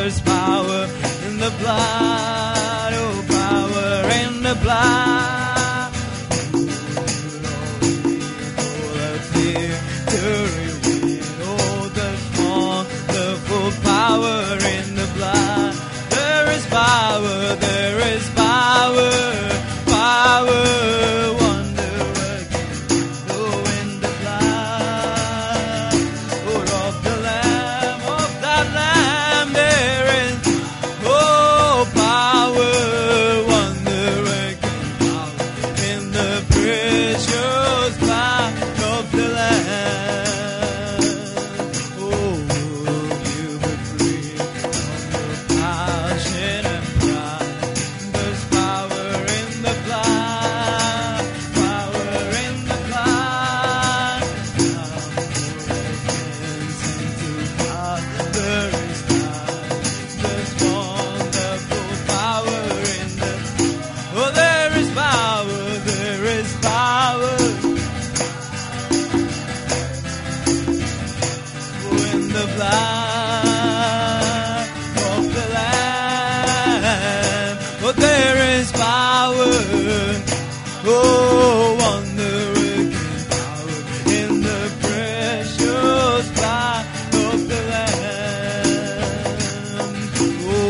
there's power in the blood. Oh, power in the blood. Victory win. Oh, there's wonderful power in the blood. There is power, there is power, power, wonder working. Oh, in the blood, oh, of the Lamb, of that Lamb, there is, oh, power, wonder working, power in the precious blood of the Lamb. Oh, you were free from the passion and pride. There's power in the blood, power in the blood. There is life, there's wonderful power in the. Oh, there is power, there is power. In the blood of the Lamb, oh, there is power, oh, wonder working power in the precious blood of the Lamb. Oh,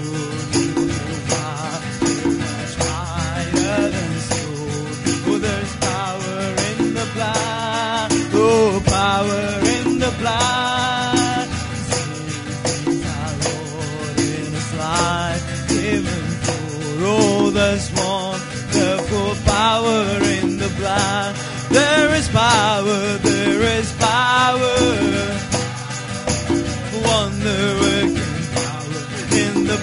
much higher than stone. Oh, there's power in the blood, oh, power in the blood. Saves our Lord in His life given for. Oh, there's wonderful power in the blood. There is power, there is power, wonder working power in the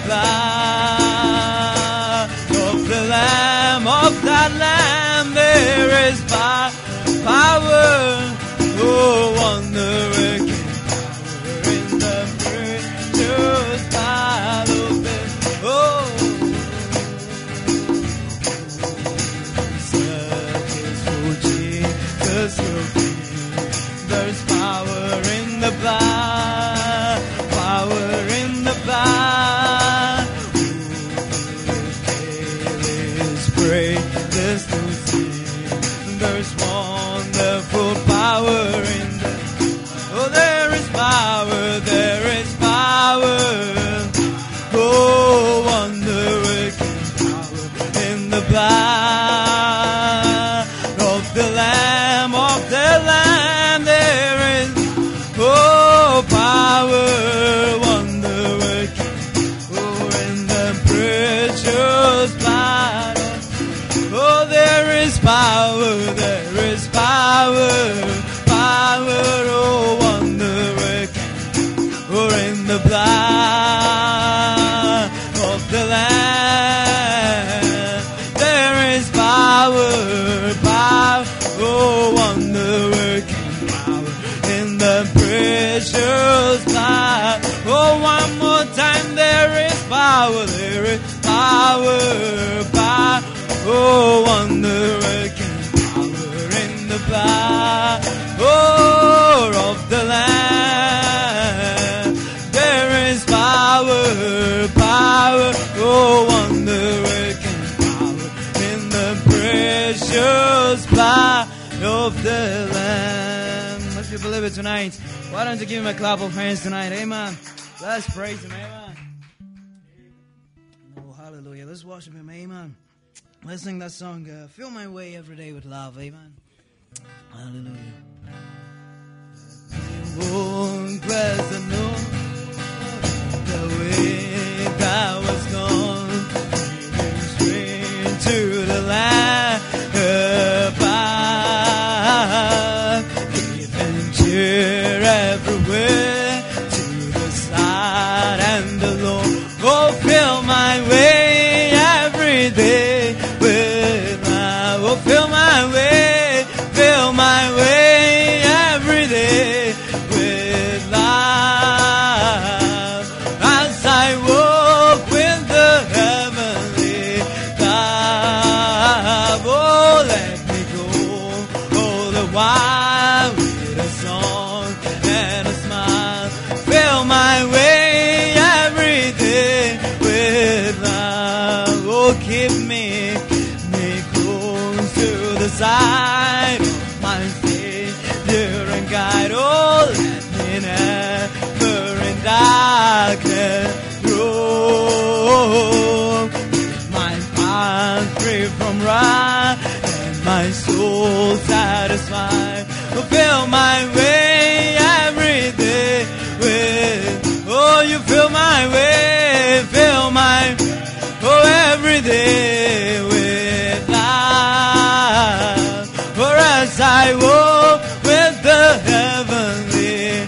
blood of the Lamb, of that Lamb. There is power, oh, wonder working power in the precious blood of the, oh, searches for Jesus your King. There's power in the blood, power in the blood. Is pray, there's no sin. There's wonderful power in the. Oh, there is power, there is power. Oh, wonder working power in the blood of the Lamb, of the Lamb. There is, oh, power, wonder working, oh, in the precious blood. Oh, there is power, there is power, power, oh, wonder working, oh, in the blood of the Lamb. There is power, power, oh, wonder working power in the precious blood. Oh, one more time, there is power, there is power, power, oh, wonder working power in the blood, oh, of the Lamb. There is power, power, oh, wonder working power in the precious blood of the Lamb. If you believe it tonight, why don't you give him a clap of hands tonight? Amen. Let's praise him. Amen. Oh, hallelujah. Let's worship him. Amen. Let's sing that song, Fill My Way Every Day with Love. Amen. Hallelujah. Won't bless the Lord, the way that was gone, leading straight to the land above, giving cheer everywhere to the side and the Lord. Oh, fill my way every day with love. Oh, fill my way every day with love. darkness roam. My mind free from wrath, and my soul satisfied. Fill my way every day with, oh, you fill my way, fill my, oh, every day with love. For as I walk with the heavenly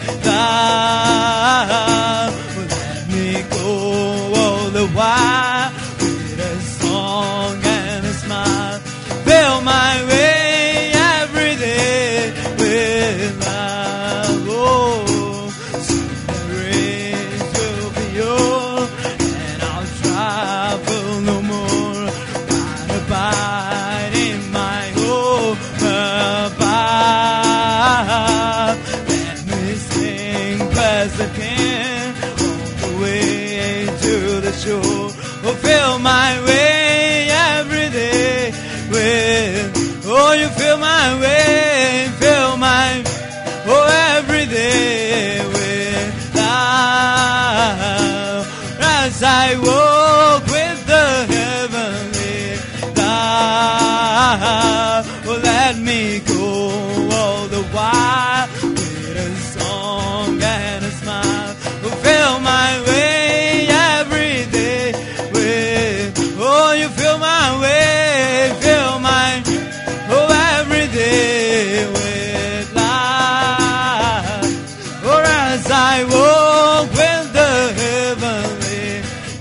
love, let me go all the while with a song and a smile. Fill my way every day with love. Oh, so the race will be yours, and I'll travel no more. I'll abide in my home above. Let me sing, bless the King, all the way to the shore. Oh, fill my way every day with, oh, you fill my way, fill my, oh, every day with love. As I walk with the heavenly love, oh, let me go all the while with a song and a smile. Oh, fill my way every day with, oh, you fill my way, fill my, oh, every day with love. For as I walk with the heavenly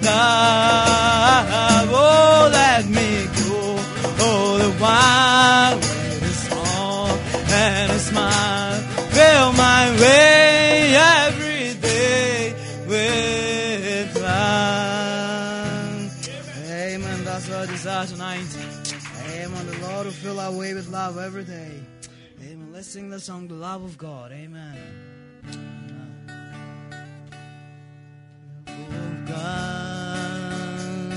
love, oh, let me go all the while with a song and a smile. Fill my way every day with love. Amen. That's our desire tonight. Amen. The Lord will fill our way with love every day. Amen. Let's sing the song, The Love of God. Amen. Of God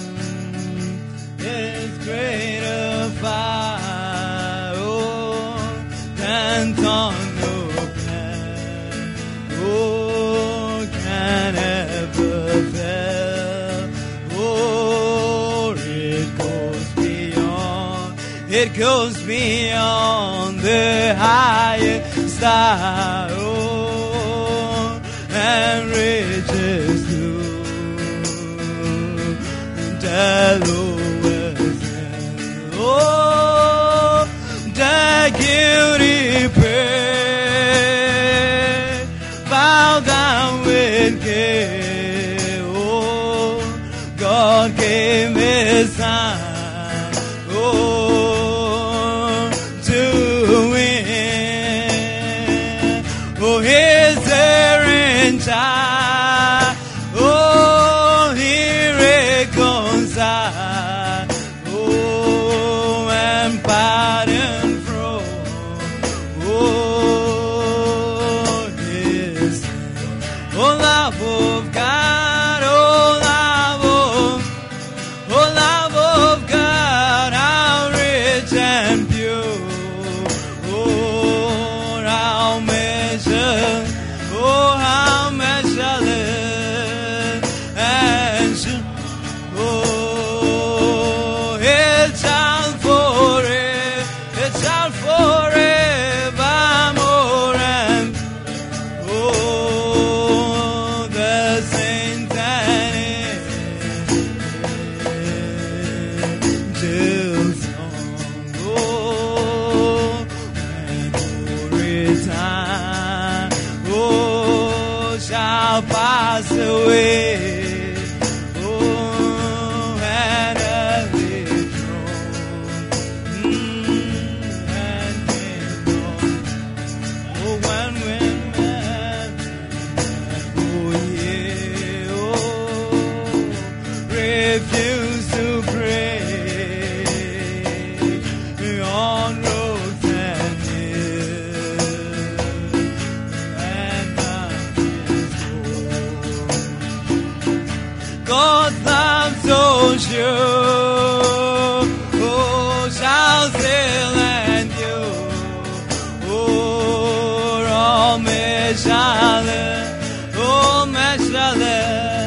is greater fire, oh, than thunder can, oh, can ever fail. Oh, it goes beyond the highest star, oh, and reaches to the lowest end. Oh, the guilty pray, bow down with care. Oh, God gave His Son. Oh, to win. Oh, His errant child. Oh, He reconciled. Oh, and pardon from. Oh, His sin. Oh, love of God. Oh, love of. Oh, love of God. How rich and pure. Oh, how measure. Oh, how measureless and sure. Oh, it shall forevermore and oh, the saints and angels song. Oh, when glory time, oh, shall pass away. Oh, and earthly throne, and kingdom. Oh, when men, oh, yeah, oh, refuse to pray on roads and hills and mountains cold. God's love so sure, oh, shall still endure. Oh, all measureless, oh, measureless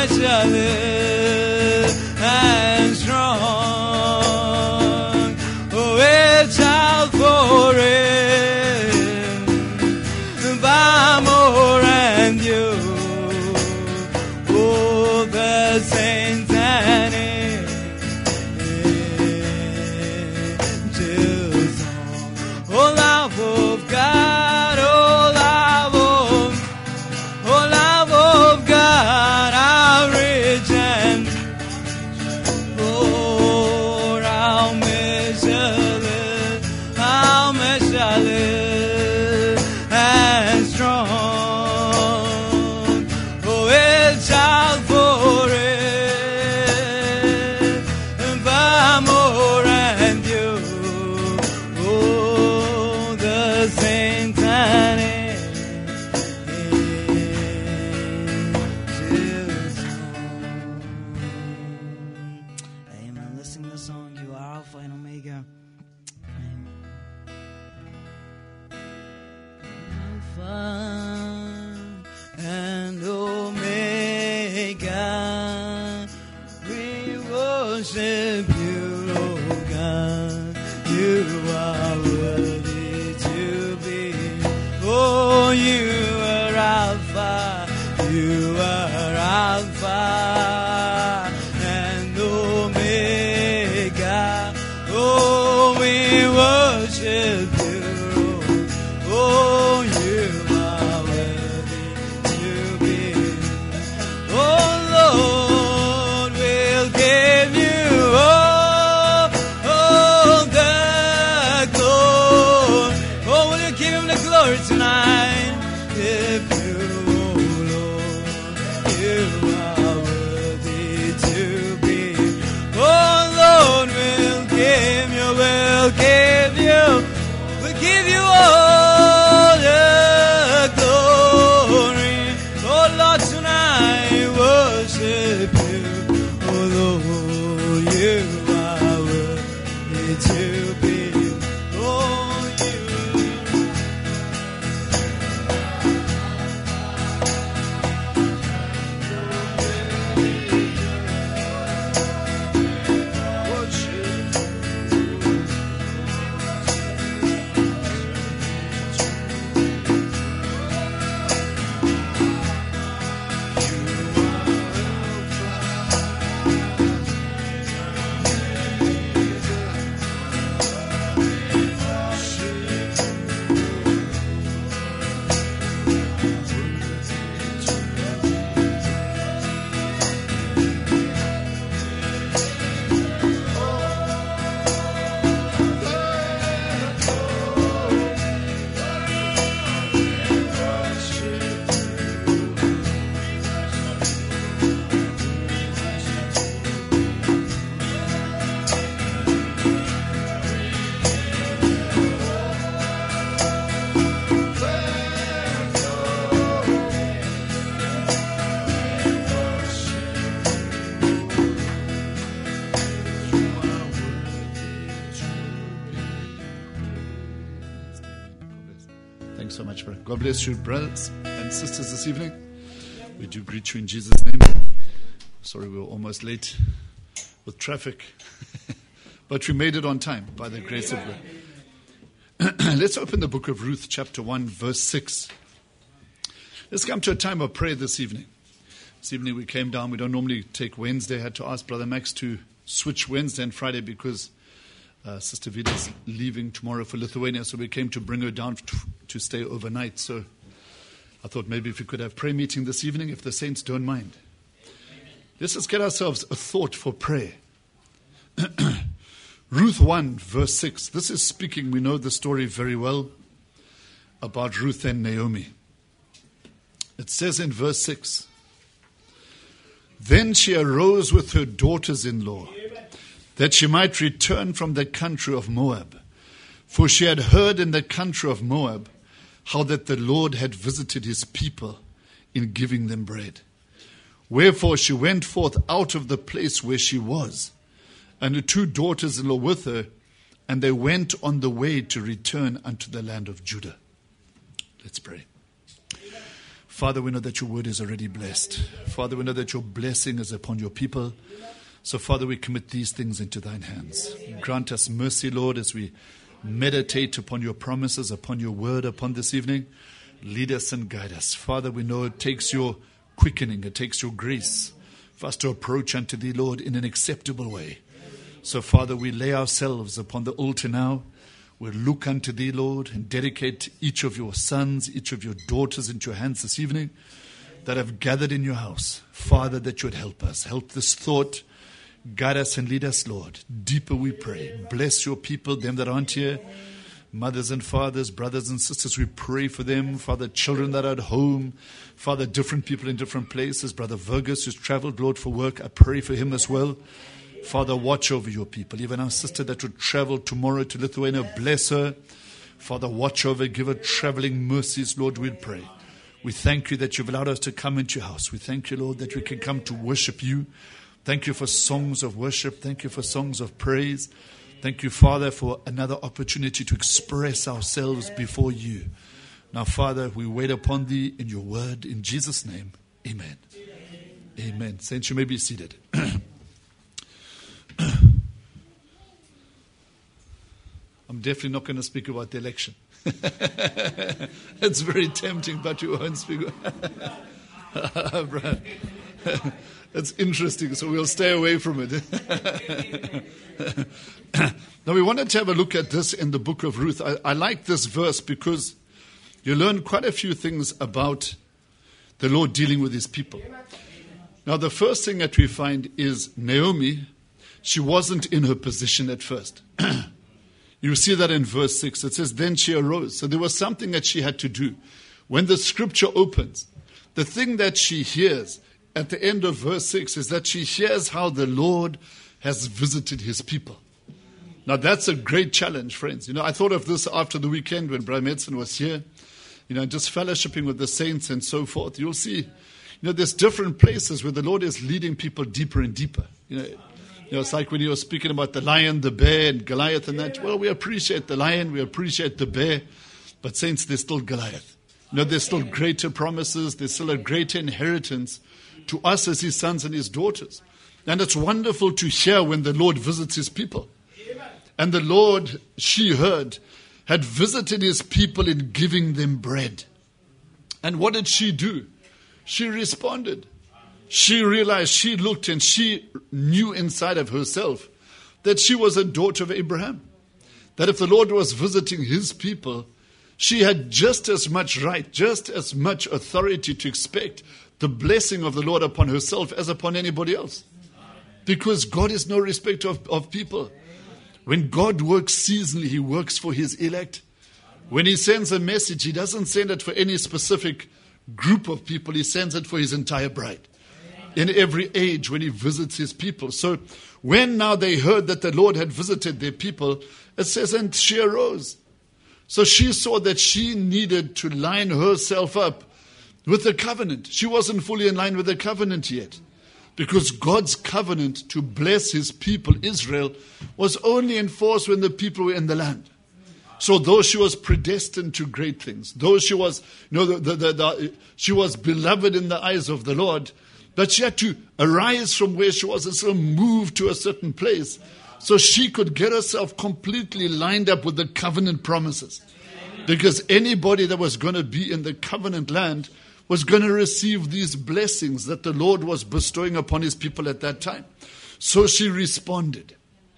shall live and strong. Oh, it shall forever by more and you. Oh, the saints and angels song. Oh, love of God, oh, love of God, how rich and oh, how measureless and strong. Oh, it shall forever more and you. Oh, the saints and angels song. Amen. Let's sing the song, You Are Alpha and Omega. Alpha and Omega, we worship you, oh God. You are worthy to be. Oh, you are Alpha, you are Alpha and Omega. Oh, we worship you. Oh, you are worthy to be. Oh, Lord, we'll give you all the glory. Oh, will you give him the glory tonight? If you, oh Lord, you are worthy to be. Oh, Lord, we'll give you all the glory. Oh Lord, tonight worship you. Oh Lord, you are worthy to be. Oh, you. Thanks so much, brother. God bless you, brothers and sisters, this evening. We do greet you in Jesus' name. Sorry, we were almost late with traffic, but we made it on time by the grace of God. Let's open the book of Ruth, chapter 1, verse 6. Let's come to a time of prayer this evening. This evening we came down. We don't normally take Wednesday. I had to ask Brother Max to switch Wednesday and Friday because Sister Vida's leaving tomorrow for Lithuania, so we came to bring her down to stay overnight. So I thought maybe if we could have prayer meeting this evening, if the saints don't mind. Let's just get ourselves a thought for prayer. Ruth 1, verse 6. This is speaking, we know the story very well, about Ruth and Naomi. It says in verse 6, "Then she arose with her daughters-in-law, that she might return from the country of Moab. For she had heard in the country of Moab how that the Lord had visited his people in giving them bread. Wherefore she went forth out of the place where she was, and her two daughters-in-law with her, and they went on the way to return unto the land of Judah." Let's pray. Father, we know that your word is already blessed. Father, we know that your blessing is upon your people. So, Father, we commit these things into thine hands. Grant us mercy, Lord, as we meditate upon your promises, upon your word, upon this evening. Lead us and guide us. Father, we know it takes your quickening, it takes your grace for us to approach unto thee, Lord, in an acceptable way. So, Father, we lay ourselves upon the altar now. We'll look unto thee, Lord, and dedicate each of your sons, each of your daughters into your hands this evening that have gathered in your house. Father, that you would help us. Help this thought. Guide us and lead us, Lord. Deeper we pray. Bless your people, them that aren't here. Mothers and fathers, brothers and sisters, we pray for them. Father, children that are at home. Father, different people in different places. Brother Virgus, who's traveled, Lord, for work. I pray for him as well. Father, watch over your people. Even our sister that would travel tomorrow to Lithuania, bless her. Father, watch over, give her traveling mercies, Lord, we pray. We thank you that you've allowed us to come into your house. We thank you, Lord, that we can come to worship you. Thank you for songs of worship. Thank you for songs of praise. Thank you, Father, for another opportunity to express ourselves before you. Now, Father, we wait upon thee in your word. In Jesus' name, amen. Amen. Saints, you may be seated. I'm definitely not going to speak about the election. It's very tempting, but you won't speak. It's interesting, so we'll stay away from it. Now, we wanted to have a look at this in the book of Ruth. I like this verse because you learn quite a few things about the Lord dealing with his people. Now, the first thing that we find is Naomi, she wasn't in her position at first. You see that in verse 6. It says, then she arose. So there was something that she had to do. When the scripture opens, the thing that she hears at the end of verse 6 is that she hears how the Lord has visited his people. Now, that's a great challenge, friends. You know, I thought of this after the weekend when Brother Medson was here, you know, just fellowshipping with the saints and so forth. You'll see, you know, there's different places where the Lord is leading people deeper and deeper. You know, it's like when you were speaking about the lion, the bear, and Goliath and that. Well, we appreciate the lion, we appreciate the bear, but saints, there's still Goliath. You know, there's still greater promises, there's still a greater inheritance to us as his sons and his daughters. And it's wonderful to hear when the Lord visits his people. And the Lord, she heard, had visited his people in giving them bread. And what did she do? She responded. She realized, she looked, and she knew inside of herself that she was a daughter of Abraham. That if the Lord was visiting his people, she had just as much right, just as much authority to expect the blessing of the Lord upon herself as upon anybody else. Because God is no respecter of people. When God works seasonally, he works for his elect. When he sends a message, he doesn't send it for any specific group of people. He sends it for his entire bride. In every age when he visits his people. So when now they heard that the Lord had visited their people, it says, and she arose. So she saw that she needed to line herself up with the covenant. She wasn't fully in line with the covenant yet. Because God's covenant to bless his people, Israel, was only enforced when the people were in the land. So though she was predestined to great things, though she was, you know, she was beloved in the eyes of the Lord, but she had to arise from where she was and sort of move to a certain place so she could get herself completely lined up with the covenant promises. Because anybody that was going to be in the covenant land was going to receive these blessings that the Lord was bestowing upon his people at that time. So she responded.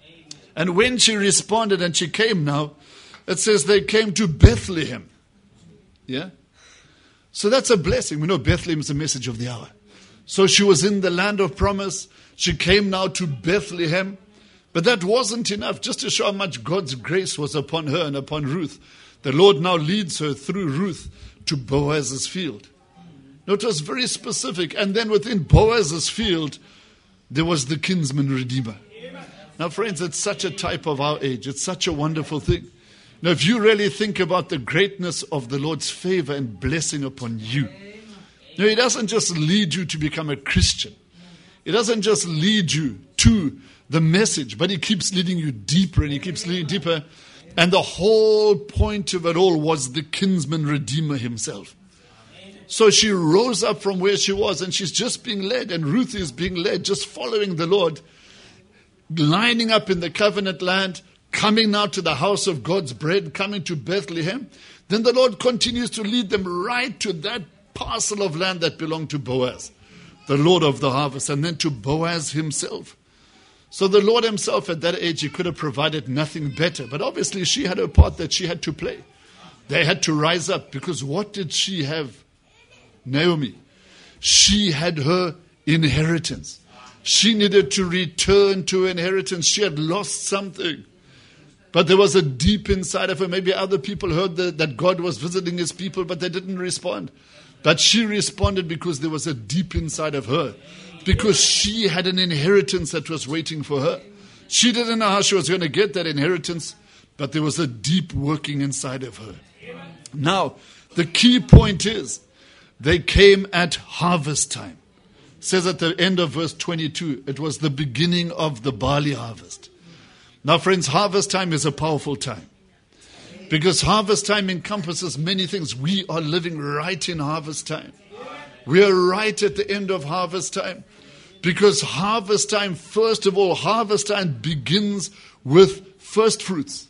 And when she responded and she came now, it says they came to Bethlehem. Yeah? So that's a blessing. We know Bethlehem is the message of the hour. So she was in the land of promise. She came now to Bethlehem. But that wasn't enough. Just to show how much God's grace was upon her and upon Ruth, the Lord now leads her through Ruth to Boaz's field. Now, it was very specific. And then within Boaz's field, there was the kinsman redeemer. Now, friends, it's such a type of our age. It's such a wonderful thing. Now, if you really think about the greatness of the Lord's favor and blessing upon you, no, he doesn't just lead you to become a Christian. He doesn't just lead you to the message, but he keeps leading you deeper and he keeps leading deeper. And the whole point of it all was the kinsman redeemer himself. So she rose up from where she was, and she's just being led, and Ruth is being led, just following the Lord, lining up in the covenant land, coming now to the house of God's bread, coming to Bethlehem. Then the Lord continues to lead them right to that parcel of land that belonged to Boaz, the Lord of the harvest, and then to Boaz himself. So the Lord himself at that age, he could have provided nothing better. But obviously she had a part that she had to play. They had to rise up, because what did she have? Naomi. She had her inheritance. She needed to return to inheritance. She had lost something. But there was a deep inside of her. Maybe other people heard that God was visiting his people, but they didn't respond. But she responded because there was a deep inside of her. Because she had an inheritance that was waiting for her. She didn't know how she was going to get that inheritance, but there was a deep working inside of her. Now, the key point is, they came at harvest time. It says at the end of verse 22, it was the beginning of the barley harvest. Now, friends, harvest time is a powerful time, because harvest time encompasses many things. We are living right in harvest time. We are right at the end of harvest time, because harvest time, first of all, harvest time begins with first fruits.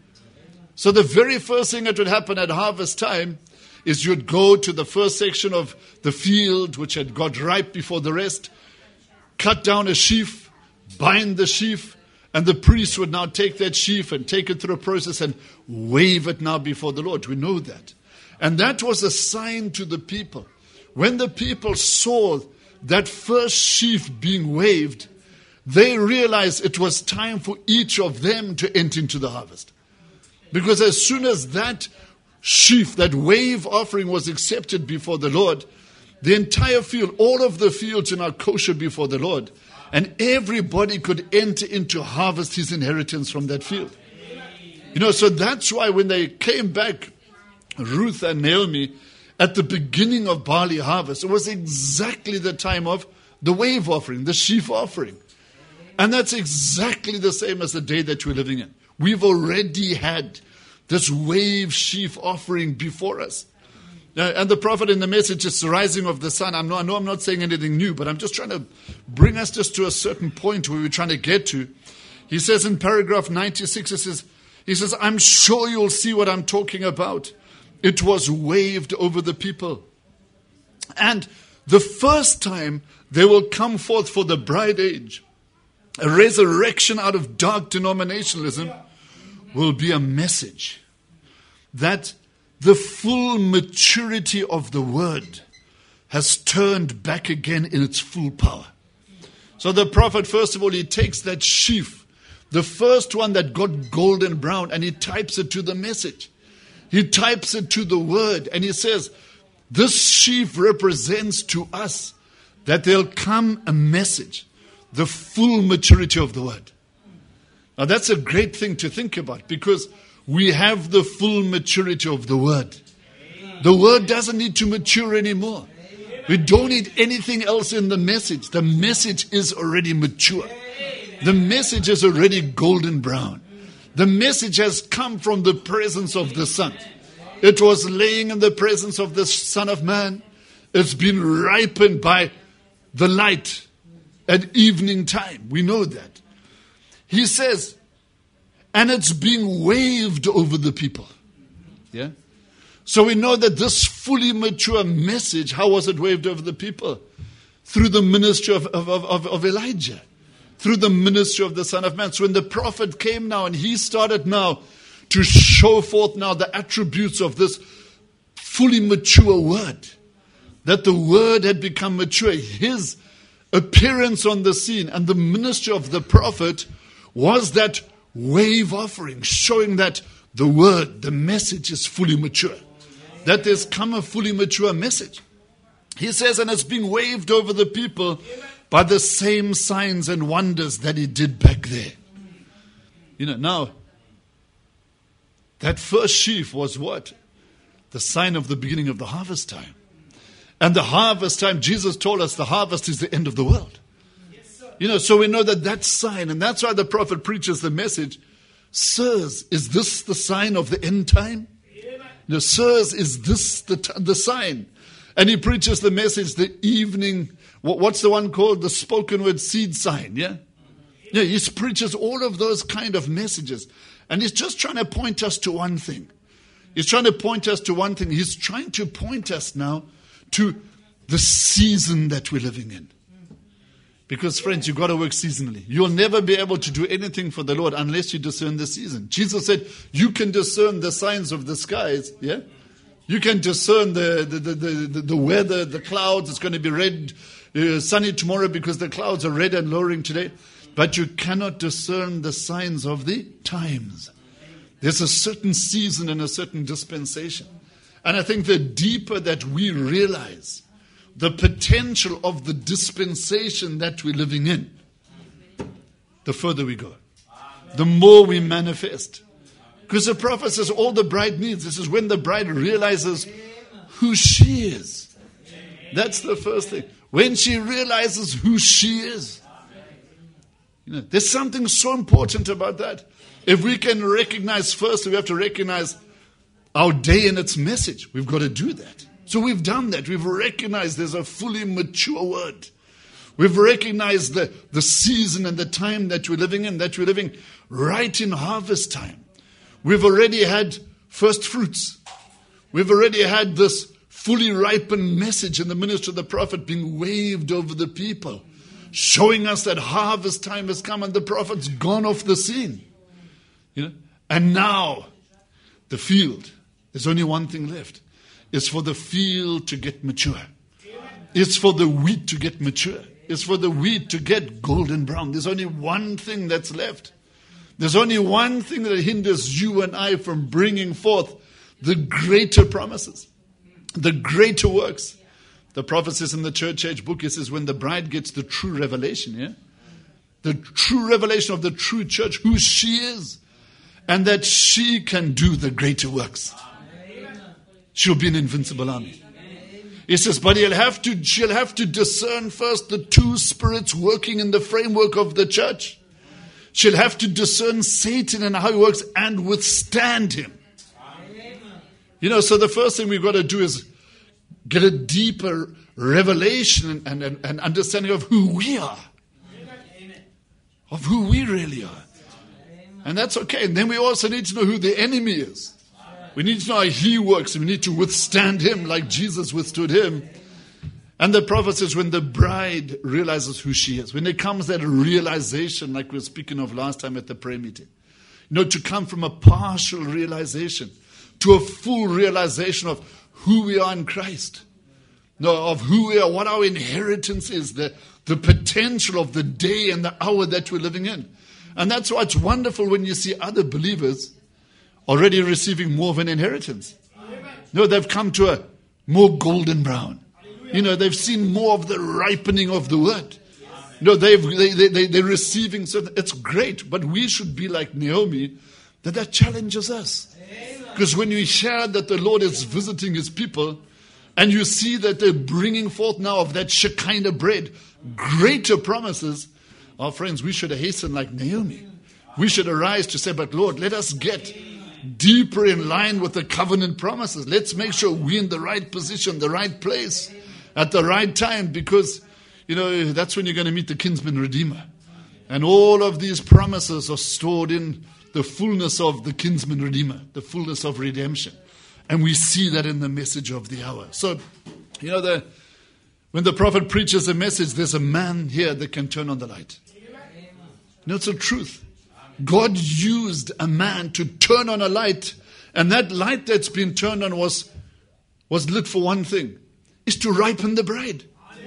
So the very first thing that would happen at harvest time is you'd go to the first section of the field, which had got ripe before the rest, cut down a sheaf, bind the sheaf, and the priest would now take that sheaf and take it through a process and wave it now before the Lord. We know that. And that was a sign to the people. When the people saw that first sheaf being waved, they realized it was time for each of them to enter into the harvest. Because as soon as that sheaf, that wave offering was accepted before the Lord, the entire field, all of the fields are now kosher before the Lord. And everybody could enter into harvest his inheritance from that field. So that's why when they came back, Ruth and Naomi, at the beginning of barley harvest, it was exactly the time of the wave offering, the sheaf offering. And that's exactly the same as the day that we're living in. We've already had this wave sheaf offering before us. And the prophet in the message is the rising of the sun. I know I'm not saying anything new, but I'm just trying to bring us just to a certain point where we're trying to get to. He says in paragraph 96, he says, I'm sure you'll see what I'm talking about. It was waved over the people. And the first time they will come forth for the bride age, a resurrection out of dark denominationalism, will be a message that the full maturity of the word has turned back again in its full power. So the prophet, first of all, he takes that sheaf, the first one that got golden brown, and he types it to the message. He types it to the word, and he says, this sheaf represents to us that there'll come a message, the full maturity of the word. Now that's a great thing to think about, because we have the full maturity of the word. The word doesn't need to mature anymore. We don't need anything else in the message. The message is already mature. The message is already golden brown. The message has come from the presence of the Son. It was laying in the presence of the Son of Man. It's been ripened by the light at evening time. We know that. He says, and it's being waved over the people. Yeah? So we know that this fully mature message, how was it waved over the people? Through the ministry of Elijah. Through the ministry of the Son of Man. So when the prophet came now and he started now to show forth now the attributes of this fully mature word, that the word had become mature. His appearance on the scene and the ministry of the prophet was that wave offering, showing that the word, the message is fully mature. That there's come a fully mature message. He says, and it's being waved over the people by the same signs and wonders that he did back there. Now, that first sheaf was what? The sign of the beginning of the harvest time. And the harvest time, Jesus told us the harvest is the end of the world. So we know that sign, and that's why the prophet preaches the message, sirs, is this the sign of the end time? Sirs, is this the sign? And he preaches the message, the evening, what's the one called? The spoken word seed sign, yeah? Yeah, he preaches all of those kind of messages. And he's just trying to point us to one thing. He's trying to point us to one thing. He's trying to point us now to the season that we're living in. Because, friends, you've got to work seasonally. You'll never be able to do anything for the Lord unless you discern the season. Jesus said, you can discern the signs of the skies, yeah? You can discern the weather, the clouds. It's going to be red, sunny tomorrow because the clouds are red and lowering today. But you cannot discern the signs of the times. There's a certain season and a certain dispensation. And I think the deeper that we realize the potential of the dispensation that we're living in, the further we go. The more we manifest. Because the prophet says all the bride needs, this is when the bride realizes who she is. That's the first thing. When she realizes who she is. You know, there's something so important about that. If we can recognize first, we have to recognize our day and its message. We've got to do that. So we've done that. We've recognized there's a fully mature word. We've recognized the season and the time that we're living in, that we're living right in harvest time. We've already had first fruits. We've already had this fully ripened message in the ministry of the prophet being waved over the people, showing us that harvest time has come and the prophet's gone off the scene. You know? And now, the field, there's only one thing left. It's for the field to get mature. It's for the wheat to get mature. It's for the wheat to get golden brown. There's only one thing that's left. There's only one thing that hinders you and I from bringing forth the greater promises, the greater works. The prophet says in the church age book, he says when the bride gets the true revelation, yeah? The true revelation of the true church, who she is, and that she can do the greater works. She'll be an invincible army. He says, but she'll have to discern first the two spirits working in the framework of the church. She'll have to discern Satan and how he works and withstand him. You know, so the first thing we've got to do is get a deeper revelation and understanding of who we are. Of who we really are. And that's okay. And then we also need to know who the enemy is. We need to know how he works. We need to withstand him like Jesus withstood him. And the prophet says when the bride realizes who she is, when there comes that realization like we were speaking of last time at the prayer meeting, you know, to come from a partial realization to a full realization of who we are in Christ, of who we are, what our inheritance is, the potential of the day and the hour that we're living in. And that's why it's wonderful when you see other believers already receiving more of an inheritance. No, they've come to a more golden brown. You know, they've seen more of the ripening of the word. No, they're receiving something. It's great, but we should be like Naomi, that challenges us. Because when you hear that the Lord is visiting his people, and you see that they're bringing forth now of that Shekinah bread, greater promises, our friends, we should hasten like Naomi. We should arise to say, but Lord, let us get deeper in line with the covenant promises. Let's make sure we're in the right position, the right place, at the right time, because, you know, that's when you're going to meet the kinsman redeemer. And all of these promises are stored in the fullness of the kinsman redeemer, the fullness of redemption. And we see that in the message of the hour. So, you know, when the prophet preaches a message, there's a man here that can turn on the light. You know, it's a truth. God used a man to turn on a light, and that light that's been turned on was lit for one thing, is to ripen the bride.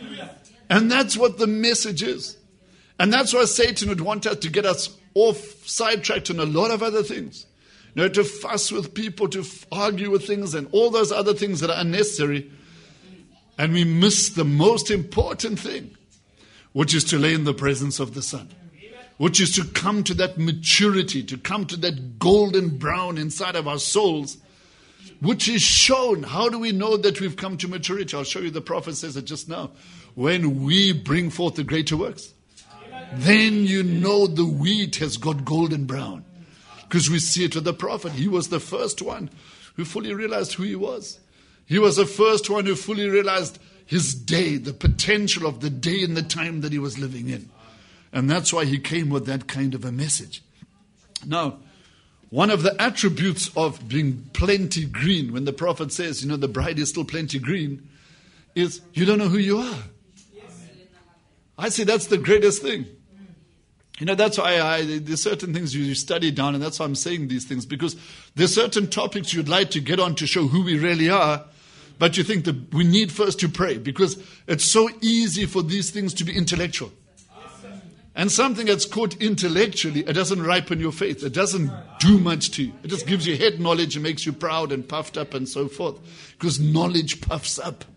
And that's what the message is. And that's why Satan would want us to get us off sidetracked on a lot of other things. You know, to fuss with people, to argue with things, and all those other things that are unnecessary. And we miss the most important thing, which is to lay in the presence of the Son. Which is to come to that maturity, to come to that golden brown inside of our souls, which is shown. How do we know that we've come to maturity? I'll show you, the prophet says it just now. When we bring forth the greater works, then you know the wheat has got golden brown. Because we see it with the prophet. He was the first one who fully realized who he was. He was the first one who fully realized his day, the potential of the day and the time that he was living in. And that's why he came with that kind of a message. Now, one of the attributes of being plenty green, when the prophet says, the bride is still plenty green, is you don't know who you are. I say that's the greatest thing. That's why there's certain things you study down, and that's why I'm saying these things, because there's certain topics you'd like to get on to show who we really are, but you think that we need first to pray, because it's so easy for these things to be intellectual. And something that's caught intellectually, it doesn't ripen your faith. It doesn't do much to you. It just gives you head knowledge and makes you proud and puffed up and so forth, because knowledge puffs up.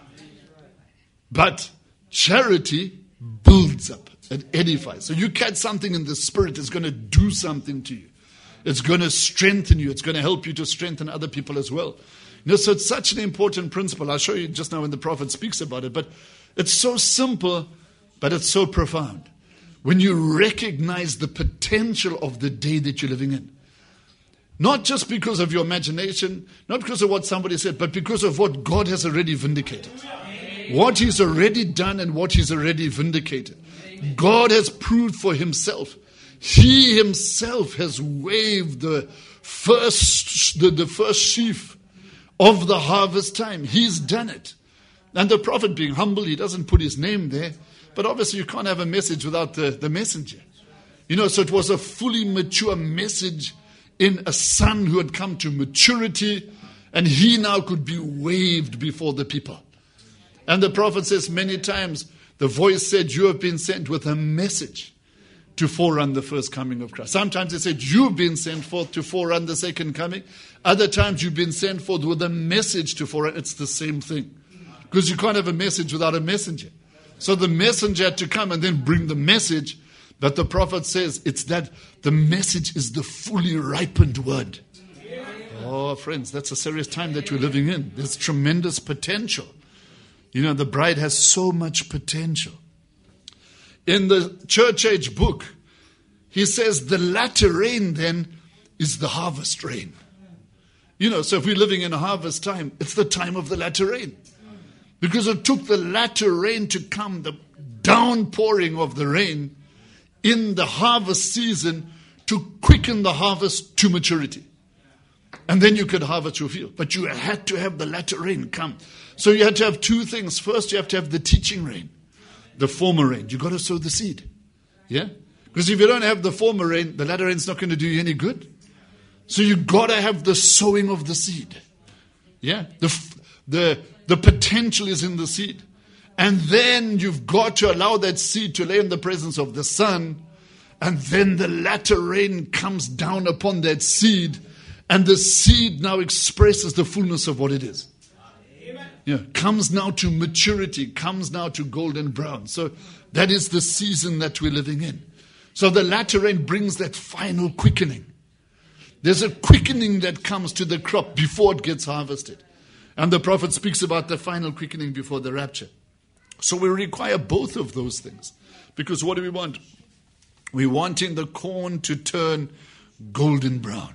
But charity builds up. It edifies. So you catch something in the spirit, it's going to do something to you. It's going to strengthen you. It's going to help you to strengthen other people as well. So it's such an important principle. I'll show you just now when the prophet speaks about it. But it's so simple, but it's so profound. When you recognize the potential of the day that you're living in. Not just because of your imagination, not because of what somebody said, but because of what God has already vindicated. What He's already done and what He's already vindicated. God has proved for Himself. He Himself has waved the first sheaf of the harvest time. He's done it. And the prophet, being humble, he doesn't put his name there. But obviously you can't have a message without the messenger. So it was a fully mature message in a son who had come to maturity, and he now could be waved before the people. And the prophet says many times, the voice said, you have been sent with a message to forerun the first coming of Christ. Sometimes it said, you've been sent forth to forerun the second coming. Other times you've been sent forth with a message to forerun. It's the same thing. Because you can't have a message without a messenger. So the messenger had to come and then bring the message. But the prophet says it's that the message is the fully ripened word. Oh, friends, that's a serious time that we're living in. There's tremendous potential. The bride has so much potential. In the church age book, he says the latter rain then is the harvest rain. So if we're living in a harvest time, it's the time of the latter rain. Because it took the latter rain to come, the downpouring of the rain in the harvest season to quicken the harvest to maturity. And then you could harvest your field. But you had to have the latter rain come. So you had to have two things. First, you have to have the teaching rain, the former rain. You got to sow the seed. Yeah? Because if you don't have the former rain, the latter rain's not going to do you any good. So you got to have the sowing of the seed. Yeah? The potential is in the seed. And then you've got to allow that seed to lay in the presence of the sun. And then the latter rain comes down upon that seed. And the seed now expresses the fullness of what it is. Yeah, comes now to maturity, comes now to golden brown. So that is the season that we're living in. So the latter rain brings that final quickening. There's a quickening that comes to the crop before it gets harvested. And the prophet speaks about the final quickening before the rapture. So we require both of those things. Because what do we want? We're wanting the corn to turn golden brown.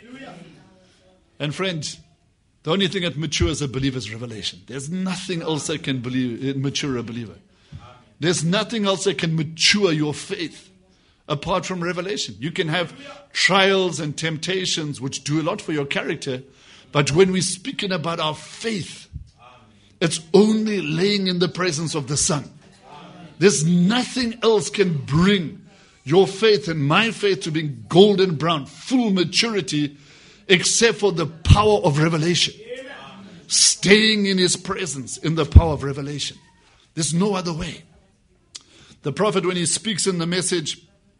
And friends, the only thing that matures a believer is revelation. There's nothing else that can mature a believer. There's nothing else that can mature your faith apart from revelation. You can have trials and temptations which do a lot for your character, but when we're speaking about our faith, it's only laying in the presence of the Son. There's nothing else can bring your faith and my faith to being golden brown, full maturity, except for the power of revelation. Staying in His presence in the power of revelation. There's no other way. The prophet, when he speaks in the message,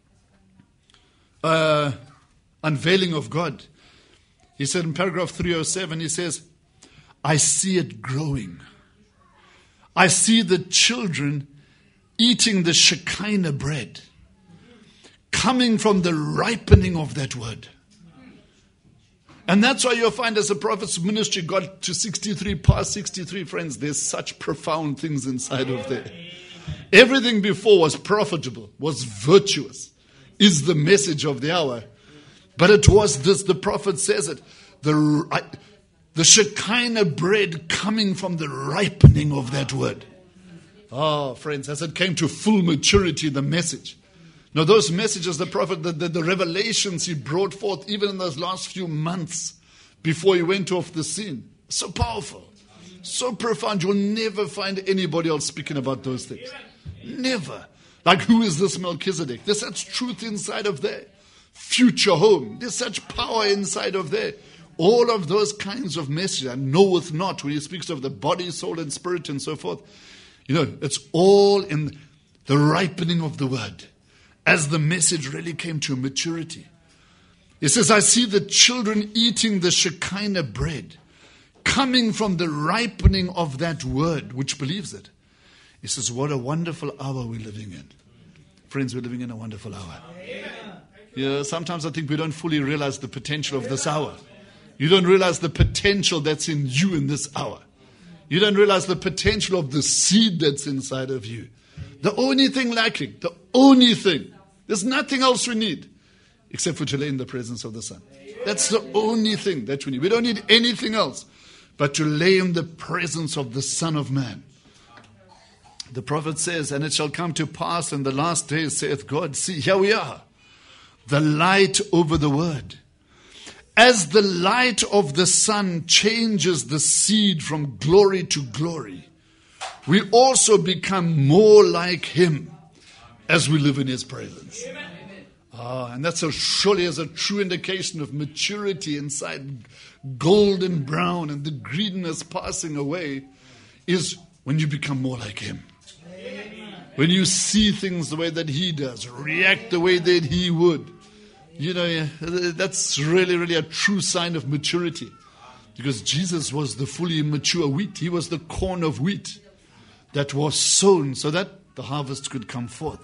Unveiling of God, he said in paragraph 307, he says, I see it growing. I see the children eating the Shekinah bread, coming from the ripening of that word. And that's why you'll find as a prophet's ministry got to 63, past 63, friends, there's such profound things inside of there. Everything before was profitable, was virtuous, is the message of the hour. But it was this, the prophet says it, The Shekinah bread coming from the ripening of that word. Oh, friends, as it came to full maturity, the message. Now, those messages, the prophet, the revelations he brought forth, even in those last few months before he went off the scene, so powerful, so profound. You'll never find anybody else speaking about those things. Never. Like, who is this Melchizedek? There's such truth inside of there. Future home. There's such power inside of there. All of those kinds of messages, and knoweth not, when he speaks of the body, soul, and spirit, and so forth. You know, it's all in the ripening of the word, as the message really came to maturity. It says, I see the children eating the Shekinah bread, coming from the ripening of that word, which believes it. He says, what a wonderful hour we're living in. Friends, we're living in a wonderful hour. Yeah, sometimes I think we don't fully realize the potential of this hour. You don't realize the potential that's in you in this hour. You don't realize the potential of the seed that's inside of you. The only thing lacking, the only thing, there's nothing else we need except for to lay in the presence of the Son. That's the only thing that we need. We don't need anything else but to lay in the presence of the Son of Man. The prophet says, and it shall come to pass in the last days, saith God, see, here we are, the light over the word. As the light of the sun changes the seed from glory to glory, we also become more like him as we live in his presence. And that's surely as a true indication of maturity inside, golden brown and the greenness passing away, is when you become more like him. When you see things the way that he does, react the way that he would. You know, that's really, really a true sign of maturity. Because Jesus was the fully mature wheat. He was the corn of wheat that was sown so that the harvest could come forth.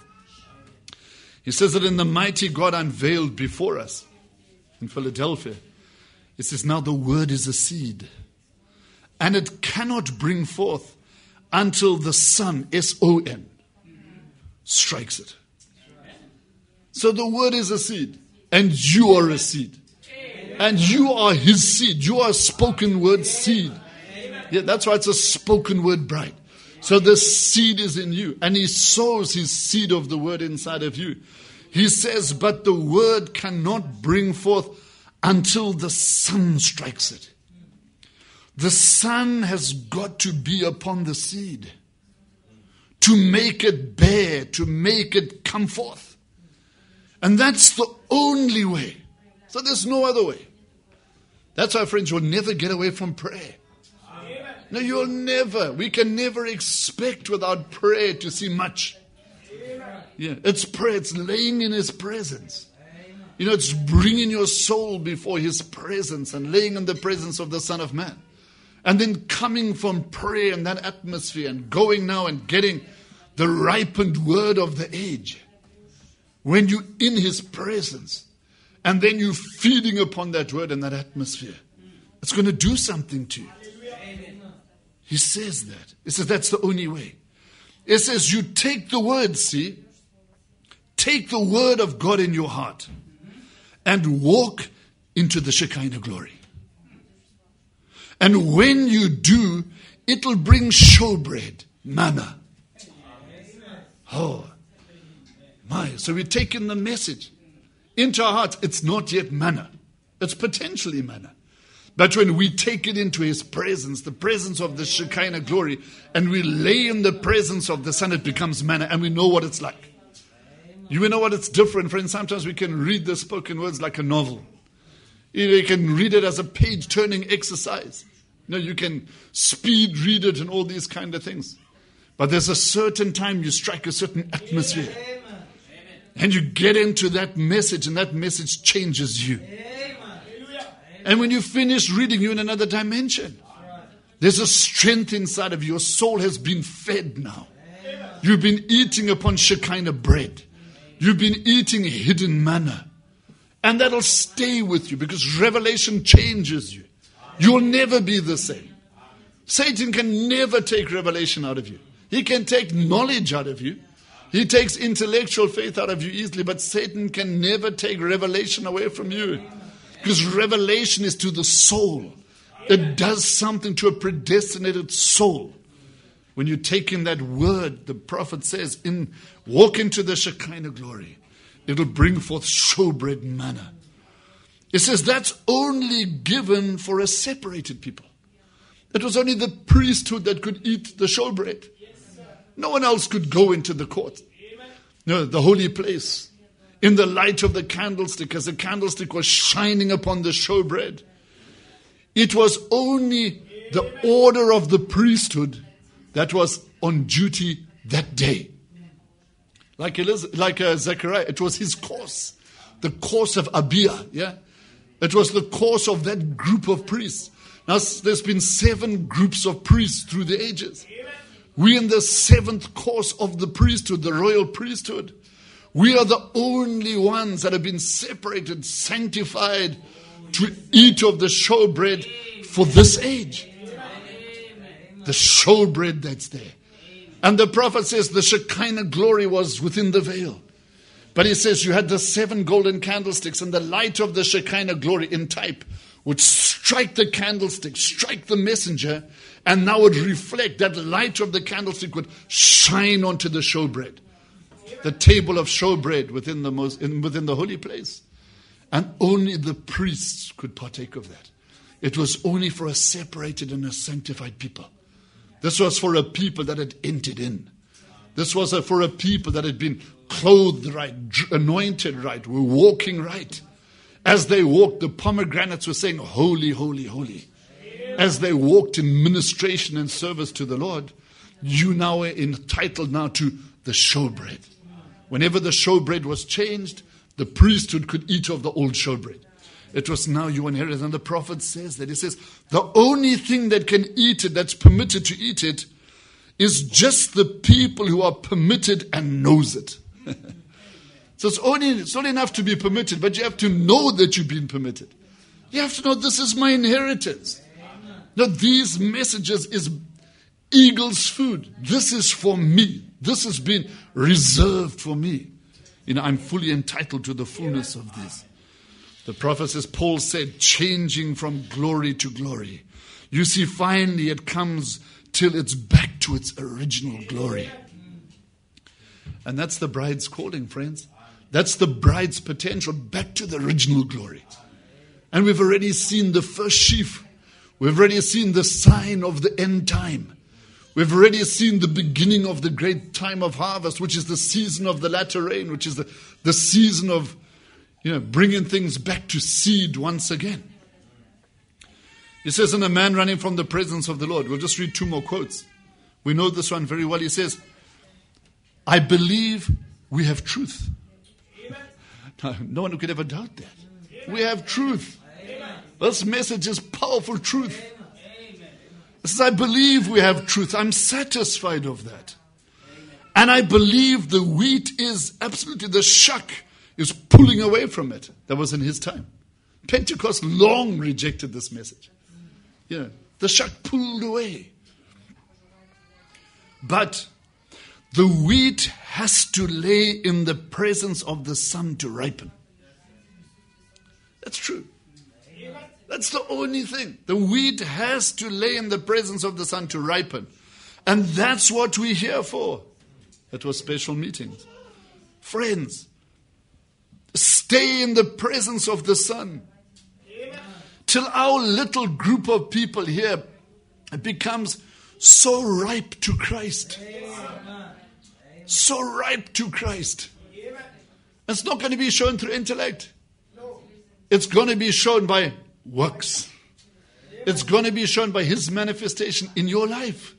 He says that in the mighty God unveiled before us in Philadelphia, it says, now the word is a seed, and it cannot bring forth until the sun, S-O-N, strikes it. So the word is a seed. And you are a seed. And you are his seed. You are a spoken word seed. Yeah, that's why it's a spoken word bride. So the seed is in you. And he sows his seed of the word inside of you. He says, but the word cannot bring forth until the sun strikes it. The sun has got to be upon the seed to make it bear, to make it come forth. And that's the only way. So there's no other way. That's why, friends, you'll never get away from prayer. No, you'll never. We can never expect without prayer to see much. Yeah, it's prayer. It's laying in his presence. You know, it's bringing your soul before his presence and laying in the presence of the Son of Man. And then coming from prayer in that atmosphere and going now and getting the ripened word of the age. When you're in his presence, and then you're feeding upon that word and that atmosphere, it's going to do something to you. He says that. He says that's the only way. It says you take the word, see, take the word of God in your heart and walk into the Shekinah glory. And when you do, it'll bring showbread, manna. Oh, my. So we're taking the message into our hearts. It's not yet manna. It's potentially manna. But when we take it into his presence, the presence of the Shekinah glory, and we lay in the presence of the Son, it becomes manna, and we know what it's like. You know what it's different, friends. Sometimes we can read the spoken words like a novel. You can read it as a page-turning exercise. You know, you can speed read it and all these kind of things. But there's a certain time you strike a certain atmosphere. And you get into that message, and that message changes you. And when you finish reading, you're in another dimension. There's a strength inside of you. Your soul has been fed now. You've been eating upon Shekinah bread. You've been eating hidden manna. And that'll stay with you because revelation changes you. You'll never be the same. Satan can never take revelation out of you. He can take knowledge out of you. He takes intellectual faith out of you easily, but Satan can never take revelation away from you. Because revelation is to the soul. It does something to a predestinated soul. When you take in that word, the prophet says, walk into the Shekinah glory. It'll bring forth showbread manna. It says that's only given for a separated people. It was only the priesthood that could eat the showbread. No one else could go into the court. No, the holy place. In the light of the candlestick, as the candlestick was shining upon the showbread. It was only the order of the priesthood that was on duty that day. Like Zechariah, it was his course. The course of Abia, yeah? It was the course of that group of priests. Now, there's been 7 groups of priests through the ages. We're in the 7th course of the priesthood, the royal priesthood. We are the only ones that have been separated, sanctified to eat of the showbread for this age. The showbread that's there. And the prophet says the Shekinah glory was within the veil. But he says you had the 7 golden candlesticks, and the light of the Shekinah glory in type would strike the candlestick, strike the messenger, and now would reflect. That light of the candlestick would shine onto the showbread. The table of showbread within the holy place. And only the priests could partake of that. It was only for a separated and a sanctified people. This was for a people that had entered in. This was for a people that had been clothed right, anointed right, were walking right. As they walked, the pomegranates were saying, holy, holy, holy. As they walked in ministration and service to the Lord, you now are entitled now to the showbread. Whenever the showbread was changed, the priesthood could eat of the old showbread. It was now you inherit. And the prophet says that. He says, the only thing that can eat it, that's permitted to eat it, is just the people who are permitted and knows it. So it's not enough to be permitted, but you have to know that you've been permitted. You have to know this is my inheritance. Now these messages is eagle's food. This is for me. This has been reserved for me. I'm fully entitled to the fullness of this. The prophet says, Paul said, changing from glory to glory. You see, finally it comes till it's back to its original glory. And that's the bride's calling, friends. That's the bride's potential, back to the original glory. And we've already seen the first sheaf. We've already seen the sign of the end time. We've already seen the beginning of the great time of harvest, which is the season of the latter rain, which is the season of bringing things back to seed once again. He says, and a man running from the presence of the Lord. We'll just read 2 more quotes. We know this one very well. He says, I believe we have truth. No one could ever doubt that. We have truth. This message is powerful truth. He says, I believe we have truth. I'm satisfied of that. And I believe the wheat is absolutely, the shuck is pulling away from it. That was in his time. Pentecost long rejected this message. The shuck pulled away. But the wheat has to lay in the presence of the sun to ripen. That's true. That's the only thing. The wheat has to lay in the presence of the sun to ripen. And that's what we're here for. It was special meetings. Friends, stay in the presence of the sun. Till our little group of people here becomes so ripe to Christ. So ripe to Christ. It's not going to be shown through intellect. It's going to be shown by works. It's going to be shown by His manifestation in your life.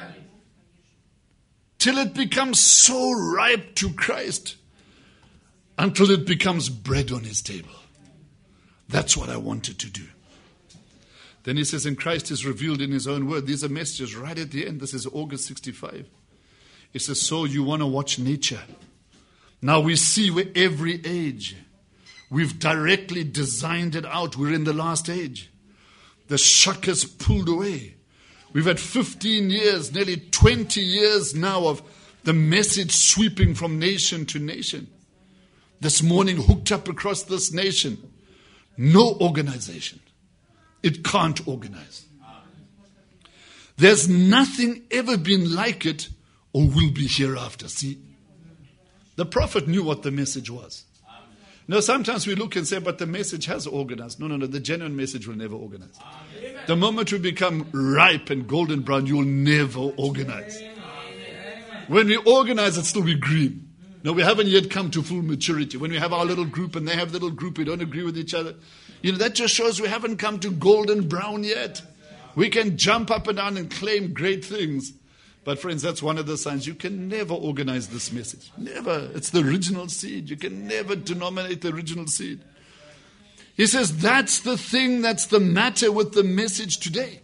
Till it becomes so ripe to Christ. Until it becomes bread on His table. That's what I wanted to do. Then he says, and Christ is revealed in His own word. These are messages right at the end. This is August 65. It says, so you want to watch nature. Now we see where every age, we've directly designed it out. We're in the last age. The shuck has pulled away. We've had 15 years, nearly 20 years now of the message sweeping from nation to nation. This morning hooked up across this nation. No organization. it can't organize. There's nothing ever been like it or will be hereafter. See, the prophet knew what the message was. Now, sometimes we look and say, but the message has organized. No, the genuine message will never organize. The moment we become ripe and golden brown, you will never organize. When we organize, it'll still be green. No, we haven't yet come to full maturity. When we have our little group and they have little group, we don't agree with each other. That just shows we haven't come to golden brown yet. We can jump up and down and claim great things. But friends, that's one of the signs. You can never organize this message. Never. It's the original seed. You can never denominate the original seed. He says that's the thing that's the matter with the message today.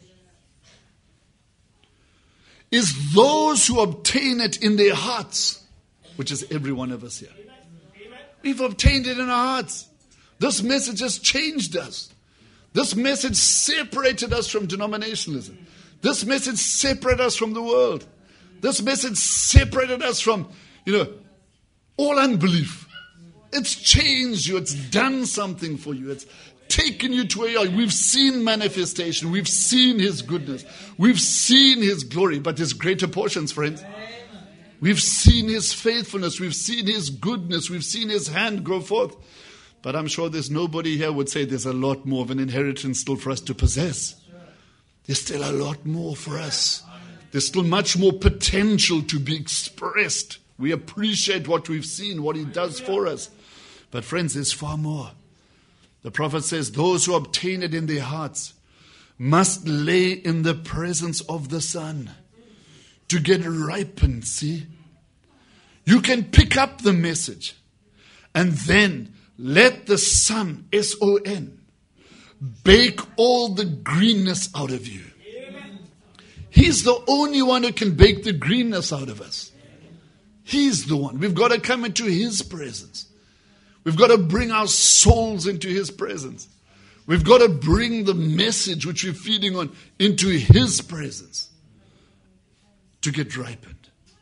Is those who obtain it in their hearts, which is every one of us here. We've obtained it in our hearts. This message has changed us. This message separated us from denominationalism. This message separated us from the world. This message separated us from, all unbelief. It's changed you. It's done something for you. It's taken you to where you are. We've seen manifestation. We've seen His goodness. We've seen His glory, but there's greater portions, friends. We've seen His faithfulness. We've seen His goodness. We've seen His hand grow forth. But I'm sure there's nobody here would say there's a lot more of an inheritance still for us to possess. There's still a lot more for us. There's still much more potential to be expressed. We appreciate what we've seen, what He does for us. But friends, there's far more. The prophet says, those who obtain it in their hearts must lay in the presence of the Son to get ripened, see? You can pick up the message and then let the Son, S-O-N, bake all the greenness out of you. He's the only one who can bake the greenness out of us. He's the one. We've got to come into His presence. We've got to bring our souls into His presence. We've got to bring the message which we're feeding on into His presence to get ripened.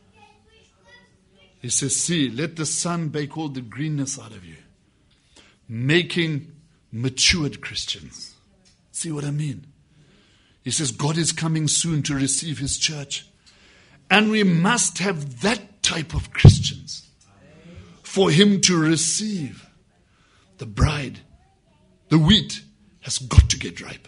He says, see, let the Son bake all the greenness out of you, making matured Christians. See what I mean? He says God is coming soon to receive His church. And we must have that type of Christians for Him to receive. The bride, the wheat, has got to get ripe.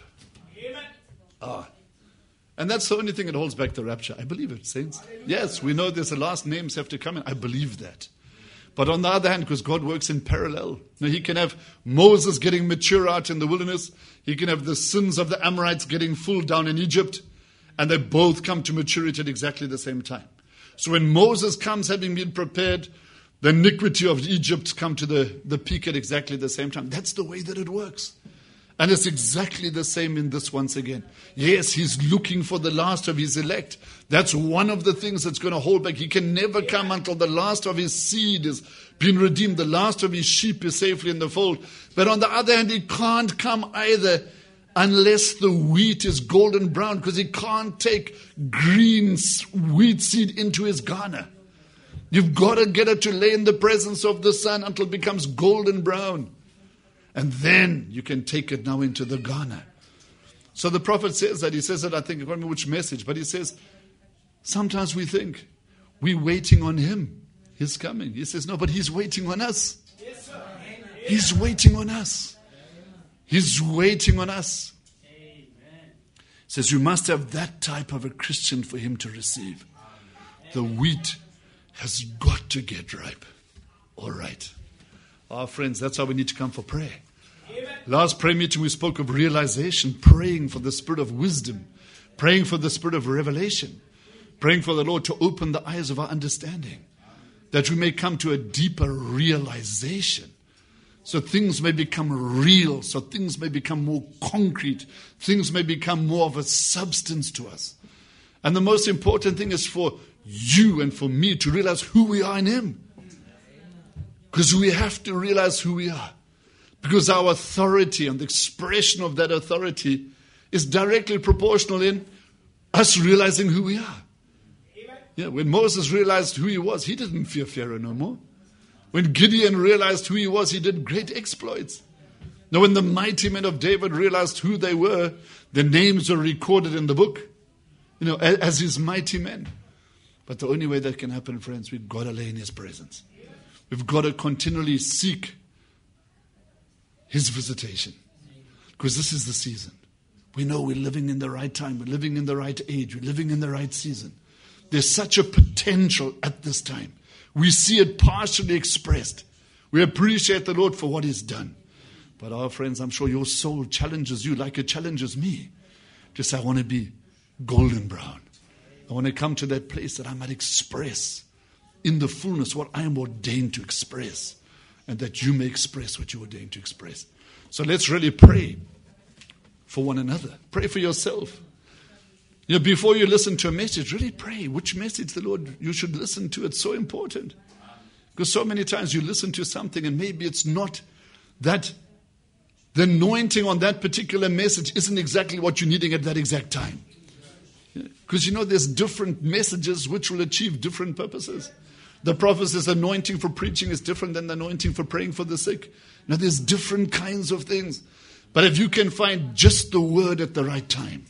And that's the only thing that holds back the rapture. I believe it, saints. Yes, we know there's the last names have to come in. I believe that. But on the other hand, because God works in parallel. Now, He can have Moses getting mature out in the wilderness. He can have the sins of the Amorites getting full down in Egypt. And they both come to maturity at exactly the same time. So when Moses comes having been prepared, the iniquity of Egypt come to the peak at exactly the same time. That's the way that it works. And it's exactly the same in this once again. Yes, He's looking for the last of His elect. That's one of the things that's going to hold back. He can never come until the last of His seed is been redeemed. The last of His sheep is safely in the fold. But on the other hand, He can't come either unless the wheat is golden brown, because He can't take green wheat seed into His garner. You've got to get it to lay in the presence of the Son until it becomes golden brown. And then you can take it now into the garner. So the prophet says that. He says that, I think, I can't remember which message, but he says, sometimes we think we're waiting on Him. He's coming. He says, no, but He's waiting on us. He's waiting on us. He's waiting on us. He says, you must have that type of a Christian for Him to receive. The wheat has got to get ripe. All right. Our friends, that's how we need to come for prayer. Amen. Last prayer meeting we spoke of realization, praying for the spirit of wisdom, praying for the spirit of revelation, praying for the Lord to open the eyes of our understanding, that we may come to a deeper realization, so things may become real, so things may become more concrete, things may become more of a substance to us. And the most important thing is for you and for me to realize who we are in Him. Because we have to realize who we are. Because our authority and the expression of that authority is directly proportional in us realizing who we are. Yeah, when Moses realized who he was, he didn't fear Pharaoh no more. When Gideon realized who he was, he did great exploits. Now, when the mighty men of David realized who they were, their names were recorded in the book, as his mighty men. But the only way that can happen, friends, we've got to lay in his presence. We've got to continually seek his visitation. Because this is the season. We know we're living in the right time. We're living in the right age. We're living in the right season. There's such a potential at this time. We see it partially expressed. We appreciate the Lord for what he's done. But our friends, I'm sure your soul challenges you like it challenges me. To say, I want to be golden brown. I want to come to that place that I might express in the fullness what I am ordained to express. And that you may express what you're ordained to express. So let's really pray for one another. Pray for yourself. Before you listen to a message, really pray which message the Lord you should listen to. It's so important. Because so many times you listen to something and maybe it's not that the anointing on that particular message isn't exactly what you're needing at that exact time. Because there's different messages which will achieve different purposes. The prophet says anointing for preaching is different than the anointing for praying for the sick. Now there's different kinds of things. But if you can find just the word at the right time.